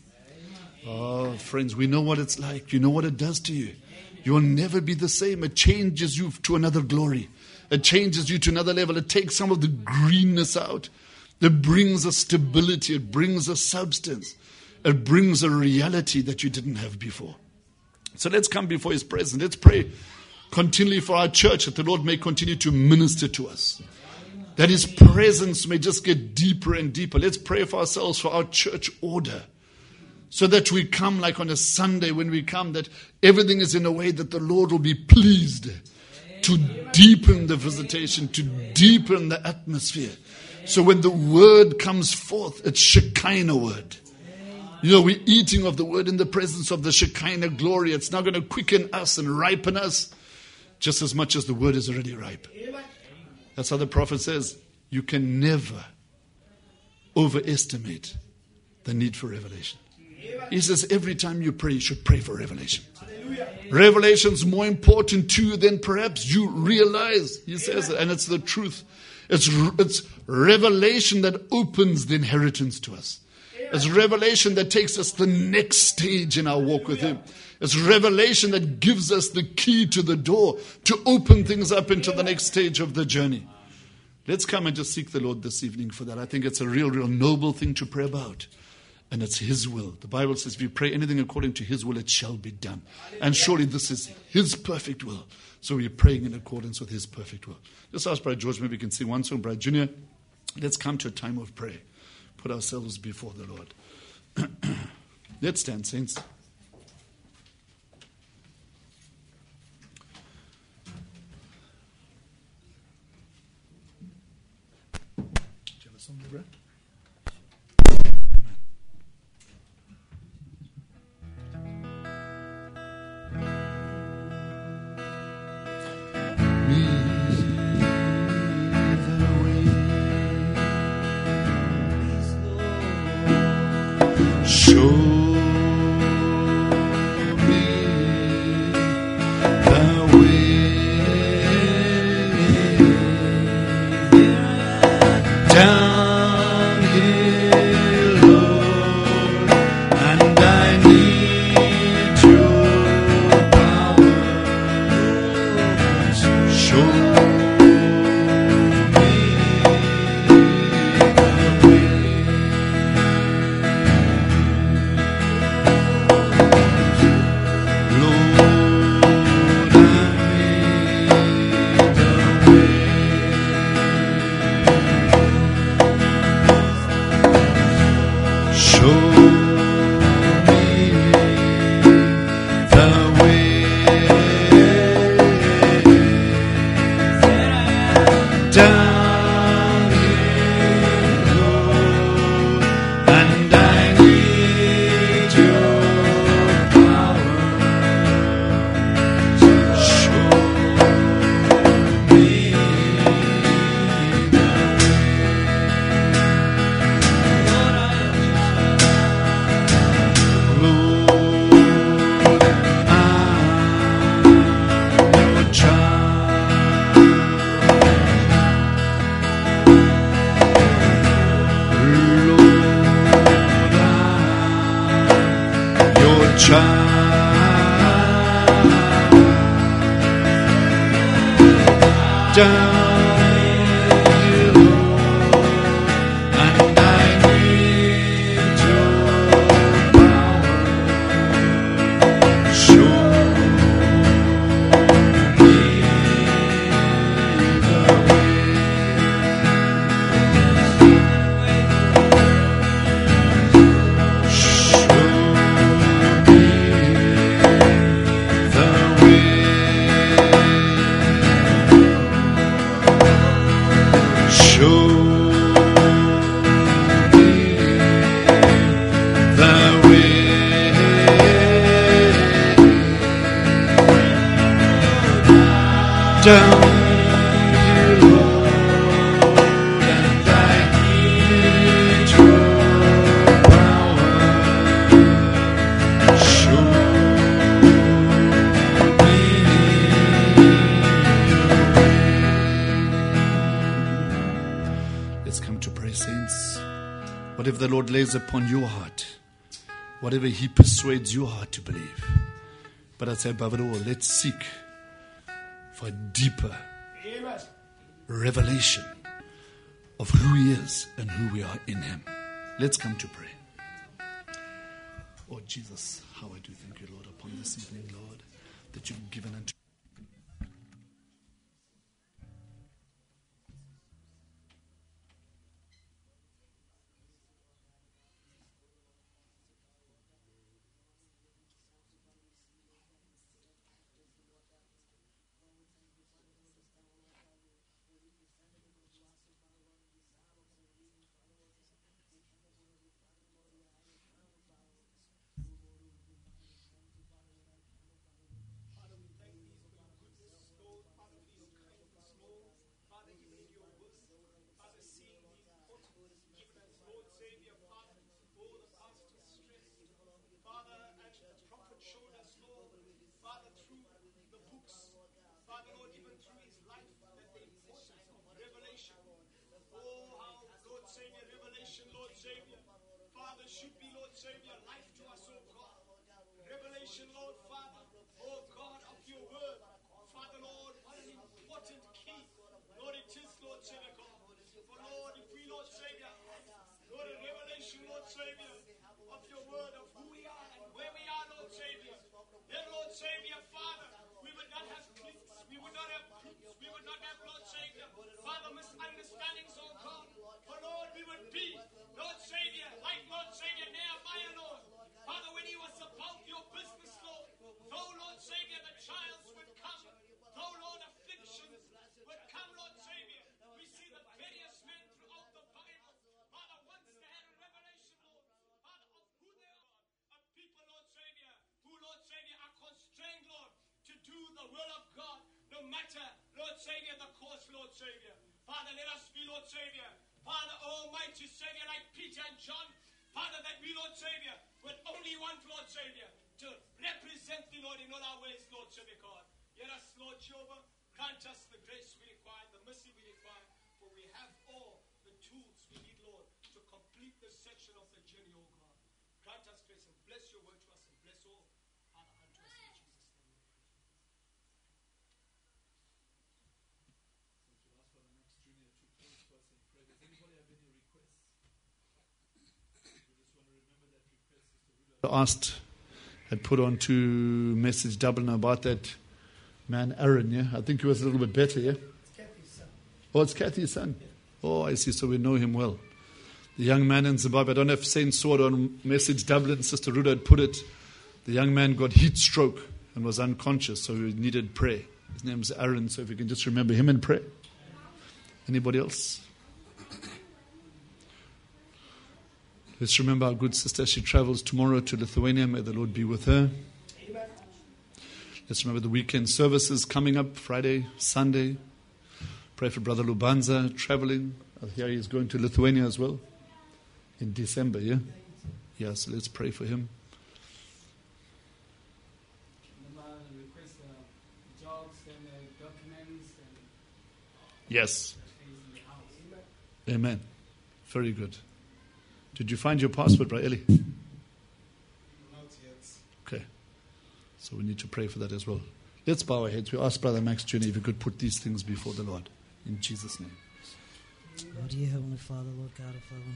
Oh, friends, we know what it's like. You know what it does to you. You'll never be the same. It changes you to another glory. It changes you to another level. It takes some of the greenness out. It brings a stability. It brings a substance. It brings a reality that you didn't have before. So let's come before his presence. Let's pray continually for our church that the Lord may continue to minister to us. That his presence may just get deeper and deeper. Let's pray for ourselves, for our church order. So that we come like on a Sunday when we come, that everything is in a way that the Lord will be pleased to deepen the visitation, to deepen the atmosphere. So when the word comes forth, it's Shekinah word. We're eating of the word in the presence of the Shekinah glory. It's now going to quicken us and ripen us just as much as the word is already ripe. That's how the prophet says, you can never overestimate the need for revelation. He says every time you pray, you should pray for revelation. Revelation's more important to you than perhaps you realize. He says it, and it's the truth. It's revelation that opens the inheritance to us. It's revelation that takes us the next stage in our walk with him. It's revelation that gives us the key to the door to open things up into the next stage of the journey. Let's come and just seek the Lord this evening for that. I think it's a real noble thing to pray about. And it's his will. The Bible says if you pray anything according to his will, it shall be done. And surely this is his perfect will. So we're praying in accordance with his perfect will. Just ask Brother George, maybe we can sing one song. Brother Junior, let's come to a time of prayer. Put ourselves before the Lord. Let's stand, saints. Do you have a song, Brother? Show me the way downhill, Lord, and I need your power. Show down. Down you Lord, and I need your power. Show me your way. Let's come to pray, saints. Whatever the Lord lays upon your heart, whatever He persuades your heart to believe. But I'd say above it all, let's seek for a deeper revelation of who He is and who we are in Him. Let's come to pray. Oh Jesus, how I do thank you, Lord, upon this evening, Lord, that you've given unto had put on to Message Dublin about that man Aaron, yeah? I think he was a little bit better, yeah? It's Kathy's son. Oh, it's Kathy's son. Oh, I see, so we know him well. The young man in Zimbabwe, I don't know if Saint saw it on Message Dublin, Sister Ruda had put it. The young man got heat stroke and was unconscious, so he needed prayer. His name's Aaron, so if you can just remember him in prayer. Anybody else? Let's remember our good sister. She travels tomorrow to Lithuania. May the Lord be with her. Amen. Let's remember the weekend services coming up, Friday, Sunday. Pray for Brother Lubanza traveling. I hear he's going to Lithuania as well in December, yeah? Yeah, so let's pray for him. Request jobs and documents and Yes. things in the house. Amen. Very good. Did you find your passport, Brother Eli? Not yet. Okay. So we need to pray for that as well. Let's bow our heads. We ask Brother Max Jr. if he could put these things before the Lord. In Jesus' name. Lord, dear Heavenly Father, Lord God of heaven,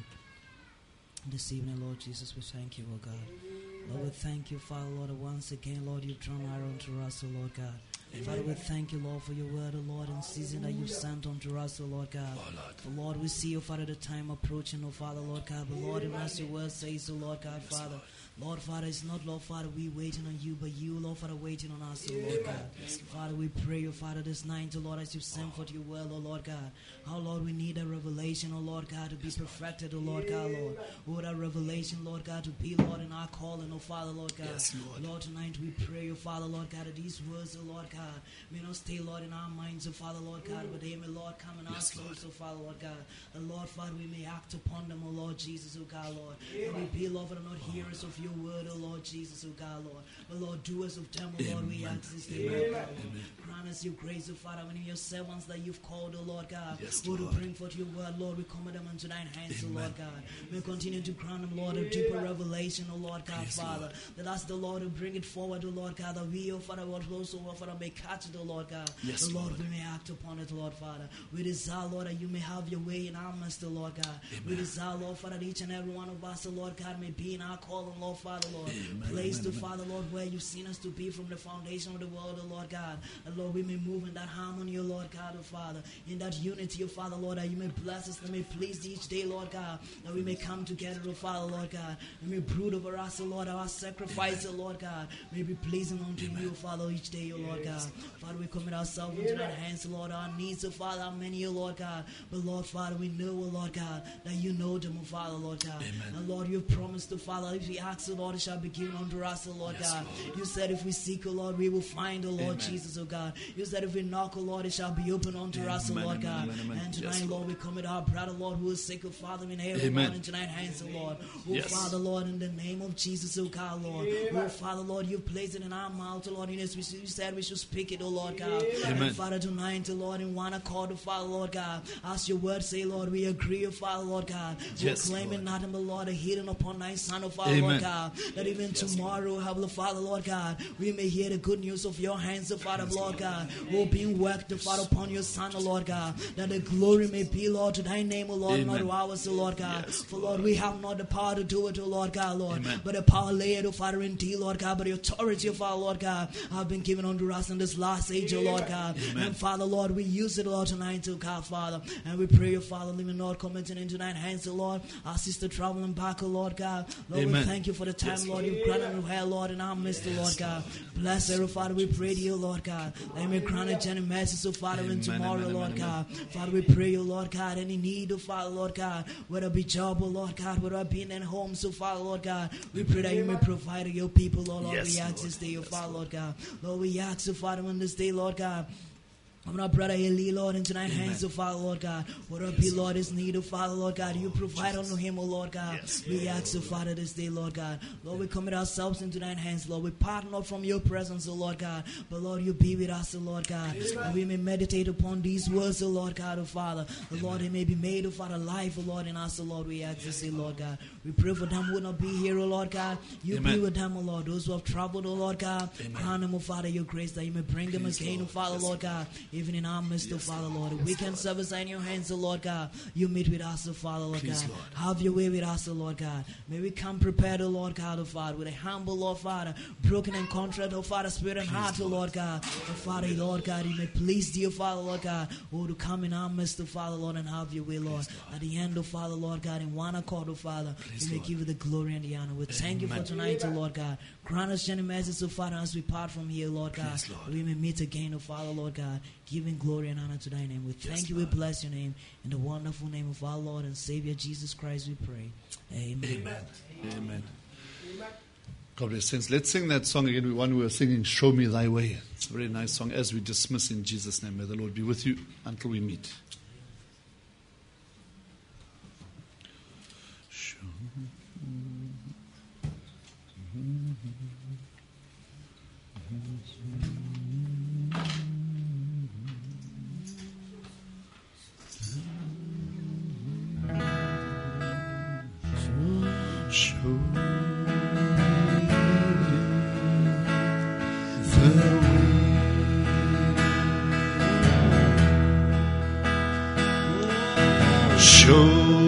this evening, Lord Jesus, we thank you, oh God. Lord, we thank you, Father, Lord, once again, Lord, you've drawn nigh unto us, oh Lord God. Father, we thank you, Lord, for your word, O Lord, in season that you've sent unto us, O Lord God. For Lord, we see, O Father, the time approaching, O Father, Lord God. But Lord, even as your word says, O Lord God, Father, Lord, Father, it's not, Lord, Father, we waiting on you, but you, Lord, Father, waiting on us, O Lord God. Father, we pray, O Father, this night, O Lord, as you send forth your word, O Lord God. How, Lord, we need a revelation, O Lord God, to be perfected, O Lord God, Lord. Oh, that revelation, Lord God, to be, Lord, in our calling, O Father, Lord God. Lord, tonight we pray, O Father, Lord God, that these words, O Lord God, may not stay, Lord, in our minds, O Father, Lord God, but they may, Lord, come in our souls, O Father, Lord God. And Lord, Father, we may act upon them, O Lord Jesus, O God, Lord. And we be, Lord, Father, not hearers of your word, O Lord Jesus, O God, Lord. But Lord, doers of them, O Lord, we ask this day, Lord God. Grant us your grace, O Father, when your servants that you've called, O Lord God, who to bring forth your word, Lord, we commit them into thine hands, O Lord God. We continue to grant them, Lord, a deeper revelation, O Lord God, Father. That as the Lord will bring it forward, O Lord God, that we, O Father, will also, O Father, may catch it, O Lord God. Yes, Lord, we may act upon it, Lord Father. We desire, Lord, that you may have your way in our midst, O Lord God. We desire, Lord Father, that each and every one of us, O Lord God, may be in our calling, Lord Father, Lord. Placed, O Father, Lord, where you've seen us to be from the foundation of the world, O Lord God. And Lord, we may move in that harmony, O Lord God, O Father. In that unity, O Father, Lord, that you may bless us, that may please each day, Lord God. That we may come together, O Father, Lord God. And may brood over us, O Lord, our sacrifice, O Lord God. May be pleasing unto you, O Father, each day, O Lord God. Father, we commit ourselves into thy hands, Lord. Our needs, O Father, are many, O Lord God. But Lord, Father, we know, O Lord God, that you know them, O Father, Lord God. And Lord, you've promised, O Father, if we ask, O Lord, it shall be given unto us, O Lord God. You said if we seek, O Lord, we will find, O Lord Jesus, O God. You said if we knock, O Lord, it shall be open unto us, O Lord God. And tonight, Lord, we commit our brother, Lord, who is sick, O Father, in every morning, tonight, hands, O Lord. Oh, Father, Lord, in the name of Jesus, O God, Lord. Oh, Father, Lord, you've placed it in our mouth, O Lord. You said we should speak it, O Lord God. And Father, tonight, O Lord, in one accord, O Father, Lord God, as your word say, Lord, we agree, O Father, Lord God. We're claiming nothing but, Lord, a healing upon thy Son, O Father, Lord God, that even tomorrow, Heavenly Father, Lord God, we may hear the good news of your hands, O Father, Lord God, who being worked, O Father, upon your Son, O Lord God, that the glory may be, Lord, to thy name, O Lord, not to ours, O Lord God. For, Lord, we have not the power to do it, O Lord God, Lord, but the power laid, O Father, in thee, Lord God, but the authority, O Father, Lord God, have been given unto us in this last age, O Lord God. And Father, Lord, we use it, Lord, tonight, O God, Father. And we pray, O Father, living Lord, committing into thine hands, O Lord. Our sister traveling back, O Lord God. Lord, we thank you for the time, Lord, you've granted her, Lord, in our midst, O Lord God. Bless her, O Father, we pray to you, Lord God. Let me grant her Jenny mercy, O Father, in tomorrow, Lord God. Father, we pray, O Lord God, any need, O Father, Lord God, whether it be job, O Lord God, whether it be in their homes, O Father, Lord God. We pray that you may provide your people, Lord. Lord, we ask this day, O Father, Lord God. Lord, we ask, O Father, on this day, Lord God. I'm our brother Eli, Lord, into thine hands, O Father, Lord God. Whatever be, Lord, his need, O Father, Lord God, you provide unto him, O Lord God. We ask, O Father, this day, Lord God. Lord, we commit ourselves into thine hands, Lord. We part not from your presence, O Lord God. But, Lord, you be with us, O Lord God. And we may meditate upon these words, O Lord God, O Father. The Lord, they may be made, O Father, life, O Lord, in us, O Lord. We ask this day, Lord God. We pray for them who will not be here, O Lord God. You be with them, O Lord. Those who have traveled, O Lord God. Grant them, O Father, your grace that you may bring them again, O Father, Lord God. Even in our midst, O Father, Lord. We can service in your hands, O Lord God. You meet with us, O Father, Lord God. Have your way with us, O Lord God. May we come prepared, O Lord God, O Father, with a humble, Lord Father, broken and contrite, O Father, spirit and heart, O Lord God. O Father, Lord God, you may please thee, O Father, Lord God, to come in our midst, O Father, Lord, and have your way, Lord. At the end, O Father, Lord God, in one accord, O Father, we may give you the glory and the honor. We thank you for tonight, O Lord God. Grant us generous mercy, O Father, as we part from here, Lord God. We may meet again, O Father, Lord God, giving glory and honor to thy name. We thank you, we bless your name. In the wonderful name of our Lord and Savior Jesus Christ, we pray. Amen. Amen. God bless saints. Let's sing that song again. We were singing Show Me Thy Way. It's a very nice song. As we dismiss in Jesus' name, may the Lord be with you until we meet. chose